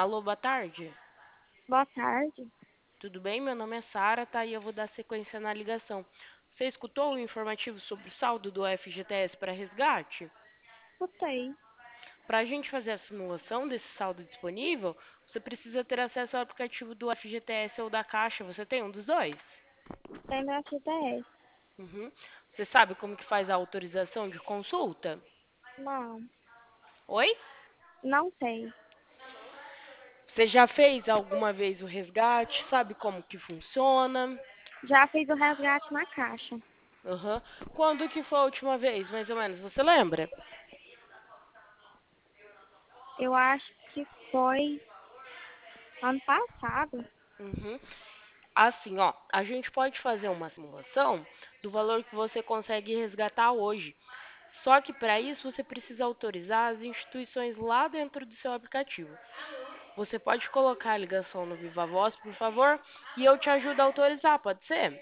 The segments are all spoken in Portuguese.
Alô, boa tarde. Boa tarde. Tudo bem? Meu nome é Sara, tá? E eu vou dar sequência na ligação. Você escutou o informativo sobre o saldo do FGTS para resgate? Escutei. Para a gente fazer a simulação desse saldo disponível, você precisa ter acesso ao aplicativo do FGTS ou da Caixa. Você tem um dos dois? Tem meu FTS. Uhum. Você sabe como que faz a autorização de consulta? Não, Oi? não sei. Você já fez alguma vez o resgate? Sabe como que funciona? Já fiz o resgate na Caixa. Aham. Quando que foi a última vez, mais ou menos? Você lembra? Eu acho que foi ano passado. Uhum. Assim, ó, a gente pode fazer uma simulação do valor que você consegue resgatar hoje. Só que para isso você precisa autorizar as instituições lá dentro do seu aplicativo. Você pode colocar a ligação no Viva Voz, por favor, e eu te ajudo a autorizar, pode ser?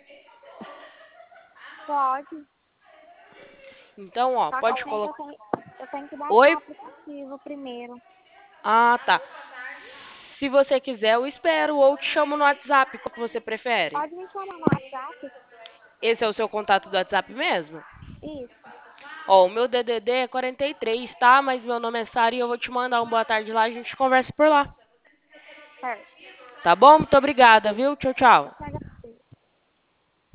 Pode. Então, ó, Só que pode colocar. eu tenho que baixar Oi? o aplicativo primeiro. Ah, tá. Se você quiser, eu espero ou te chamo no WhatsApp, qual que você prefere? Pode me chamar no WhatsApp? Esse é o seu contato do WhatsApp mesmo? Isso. Ó, o meu DDD é 43, tá? Mas meu nome é Sara e eu vou te mandar um boa tarde lá, a gente conversa por lá. Certo. Tá bom? Muito obrigada, viu? Tchau, Eu tchau. te